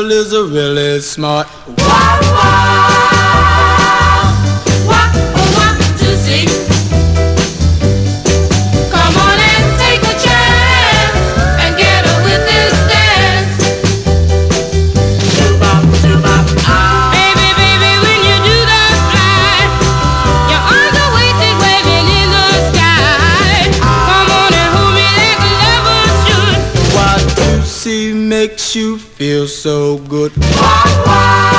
girl is a really smart. Wow, what to see? Come on and take a chance and get her with this dance. Doo-bop, doo-bop, ah. Baby, baby, when you do the slide, your arms are wasted waving in the sky. Come on and hold me like a lover should. What you see makes you feel so good. Wow.